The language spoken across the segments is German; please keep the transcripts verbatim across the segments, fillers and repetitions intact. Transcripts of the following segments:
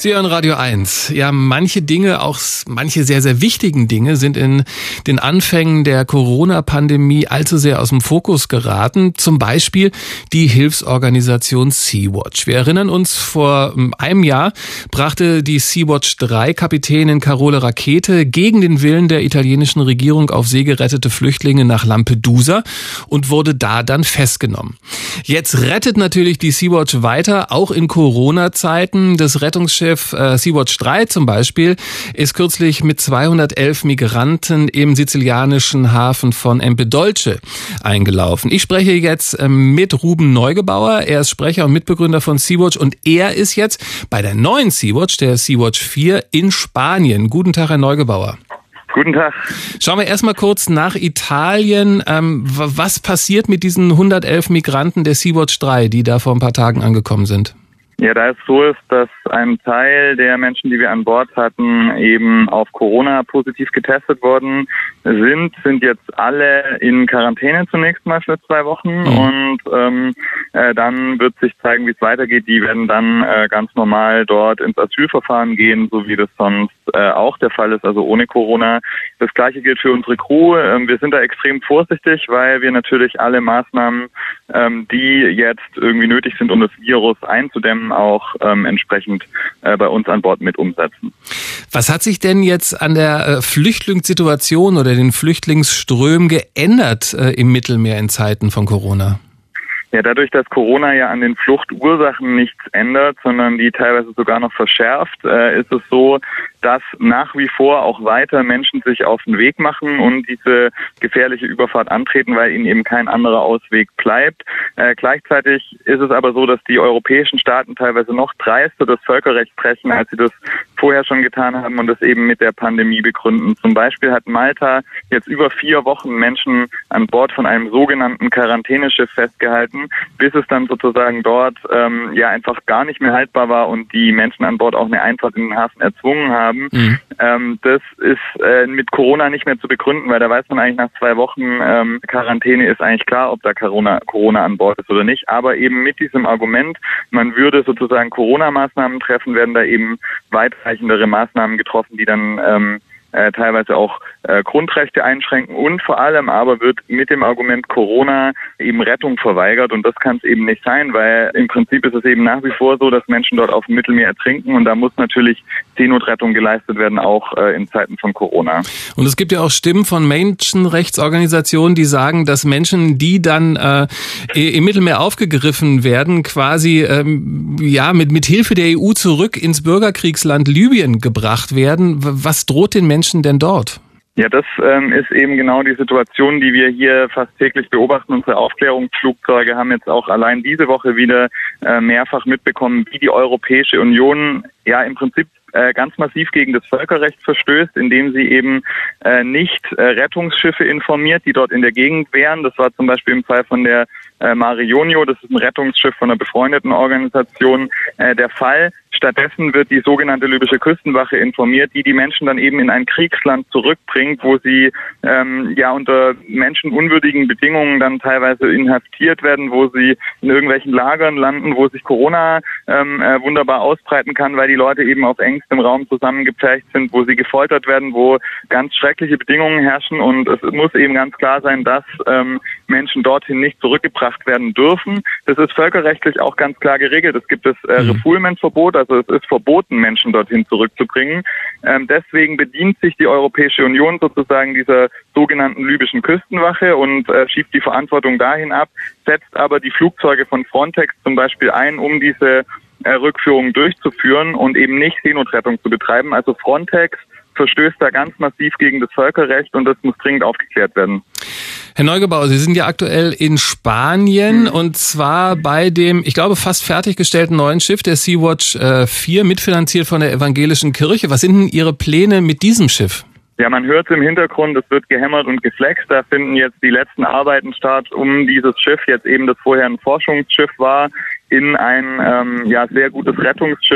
Sie hören Radio eins. Ja, manche Dinge, auch manche sehr, sehr wichtigen Dinge sind in den Anfängen der Corona-Pandemie allzu sehr aus dem Fokus geraten. Zum Beispiel die Hilfsorganisation Sea-Watch. Wir erinnern uns, vor einem Jahr brachte die Sea-Watch drei Kapitänin Carola Rackete gegen den Willen der italienischen Regierung auf See gerettete Flüchtlinge nach Lampedusa und wurde da dann festgenommen. Jetzt rettet natürlich die Sea-Watch weiter, auch in Corona-Zeiten. Das Rettungsschiff äh, Sea-Watch drei zum Beispiel ist kürzlich mit zweihundertelf Migranten im sizilianischen Hafen von Empedolce eingelaufen. Ich spreche jetzt äh, mit Ruben Neugebauer. Er ist Sprecher und Mitbegründer von Sea-Watch und er ist jetzt bei der neuen Sea-Watch, der Sea-Watch vier, in Spanien. Guten Tag, Herr Neugebauer. Guten Tag. Schauen wir erstmal kurz nach Italien. Ähm, was passiert mit diesen hundertelf Migranten der Sea-Watch drei, die da vor ein paar Tagen angekommen sind? Ja, da es so ist, dass ein Teil der Menschen, die wir an Bord hatten, eben auf Corona positiv getestet worden sind, sind jetzt alle in Quarantäne zunächst mal für zwei Wochen mhm. und ähm, äh, dann wird sich zeigen, wie es weitergeht. Die werden dann äh, ganz normal dort ins Asylverfahren gehen, so wie das sonst äh, auch der Fall ist, also ohne Corona. Das Gleiche gilt für unsere Crew. Ähm, wir sind da extrem vorsichtig, weil wir natürlich alle Maßnahmen, ähm, die jetzt irgendwie nötig sind, um das Virus einzudämmen, auch ähm, entsprechend äh, bei uns an Bord mit umsetzen. Was hat sich denn jetzt an der äh, Flüchtlingssituation oder den Flüchtlingsströmen geändert äh, im Mittelmeer in Zeiten von Corona? Ja, dadurch, dass Corona ja an den Fluchtursachen nichts ändert, sondern die teilweise sogar noch verschärft, äh, ist es so, dass nach wie vor auch weiter Menschen sich auf den Weg machen und diese gefährliche Überfahrt antreten, weil ihnen eben kein anderer Ausweg bleibt. Äh, gleichzeitig ist es aber so, dass die europäischen Staaten teilweise noch dreister das Völkerrecht brechen, als sie das vorher schon getan haben und das eben mit der Pandemie begründen. Zum Beispiel hat Malta jetzt über vier Wochen Menschen an Bord von einem sogenannten Quarantäneschiff festgehalten, bis es dann sozusagen dort ähm, ja einfach gar nicht mehr haltbar war und die Menschen an Bord auch eine Einfahrt in den Hafen erzwungen haben. Mhm. Ähm, das ist äh, mit Corona nicht mehr zu begründen, weil da weiß man eigentlich nach zwei Wochen ähm, Quarantäne ist eigentlich klar, ob da Corona, Corona an Bord ist oder nicht. Aber eben mit diesem Argument, man würde sozusagen Corona-Maßnahmen treffen, werden da eben weitreichendere Maßnahmen getroffen, die dann ähm, Äh, teilweise auch äh, Grundrechte einschränken und vor allem aber wird mit dem Argument Corona eben Rettung verweigert und das kann es eben nicht sein, weil im Prinzip ist es eben nach wie vor so, dass Menschen dort auf dem Mittelmeer ertrinken und da muss natürlich Seenotrettung geleistet werden, auch äh, in Zeiten von Corona. Und es gibt ja auch Stimmen von Menschenrechtsorganisationen, die sagen, dass Menschen, die dann äh, im Mittelmeer aufgegriffen werden, quasi ähm, ja mit, mit Hilfe der E U zurück ins Bürgerkriegsland Libyen gebracht werden. Was droht den Menschen denn dort? Ja, das ähm, ist eben genau die Situation, die wir hier fast täglich beobachten. Unsere Aufklärungsflugzeuge haben jetzt auch allein diese Woche wieder äh, mehrfach mitbekommen, wie die Europäische Union ja im Prinzip äh, ganz massiv gegen das Völkerrecht verstößt, indem sie eben äh, nicht äh, Rettungsschiffe informiert, die dort in der Gegend wären. Das war zum Beispiel im Fall von der äh, Mare Jonio, das ist ein Rettungsschiff von einer befreundeten Organisation, äh, der Fall. Stattdessen wird die sogenannte libysche Küstenwache informiert, die die Menschen dann eben in ein Kriegsland zurückbringt, wo sie ähm, ja unter menschenunwürdigen Bedingungen dann teilweise inhaftiert werden, wo sie in irgendwelchen Lagern landen, wo sich Corona ähm, äh, wunderbar ausbreiten kann, weil die Leute eben auf engstem Raum zusammengepfercht sind, wo sie gefoltert werden, wo ganz schreckliche Bedingungen herrschen und es muss eben ganz klar sein, dass ähm, Menschen dorthin nicht zurückgebracht werden dürfen. Das ist völkerrechtlich auch ganz klar geregelt. Es gibt das äh, Refoulement-Verbot, also es ist verboten, Menschen dorthin zurückzubringen. Ähm, deswegen bedient sich die Europäische Union sozusagen dieser sogenannten libyschen Küstenwache und äh, schiebt die Verantwortung dahin ab, setzt aber die Flugzeuge von Frontex zum Beispiel ein, um diese äh, Rückführung durchzuführen und eben nicht Seenotrettung zu betreiben. Also Frontex verstößt da ganz massiv gegen das Völkerrecht und das muss dringend aufgeklärt werden. Herr Neugebauer, Sie sind ja aktuell in Spanien mhm. und zwar bei dem, ich glaube, fast fertiggestellten neuen Schiff, der Sea-Watch äh, vier, mitfinanziert von der Evangelischen Kirche. Was sind denn Ihre Pläne mit diesem Schiff? Ja, man hört es im Hintergrund, es wird gehämmert und geflext. Da finden jetzt die letzten Arbeiten statt, um dieses Schiff, jetzt eben das vorher ein Forschungsschiff war, in ein ähm, ja sehr gutes Rettungsschiff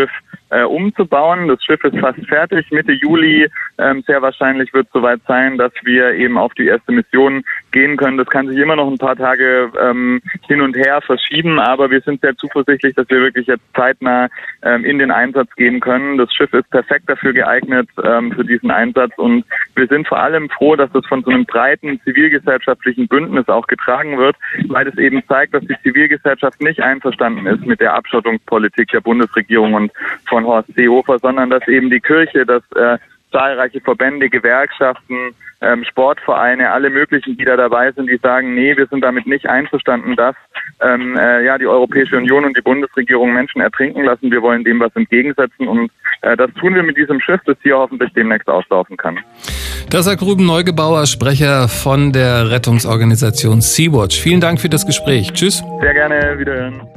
äh, umzubauen. Das Schiff ist fast fertig. Mitte Juli ähm, sehr wahrscheinlich wird es soweit sein, dass wir eben auf die erste Mission gehen können. Das kann sich immer noch ein paar Tage ähm, hin und her verschieben, aber wir sind sehr zuversichtlich, dass wir wirklich jetzt zeitnah ähm, in den Einsatz gehen können. Das Schiff ist perfekt dafür geeignet, ähm, für diesen Einsatz, und wir sind vor allem froh, dass das von so einem breiten zivilgesellschaftlichen Bündnis auch getragen wird, weil es eben zeigt, dass die Zivilgesellschaft nicht einverstanden ist mit der Abschottungspolitik der Bundesregierung und von Horst Seehofer, sondern dass eben die Kirche, dass äh, zahlreiche Verbände, Gewerkschaften, ähm, Sportvereine, alle möglichen, die da dabei sind, die sagen, nee, wir sind damit nicht einverstanden, dass ähm, äh, ja die Europäische Union und die Bundesregierung Menschen ertrinken lassen. Wir wollen dem was entgegensetzen, und äh, das tun wir mit diesem Schiff, das hier hoffentlich demnächst auslaufen kann. Das sagt Ruben Neugebauer, Sprecher von der Rettungsorganisation Sea-Watch. Vielen Dank für das Gespräch. Tschüss. Sehr gerne, wiederhören.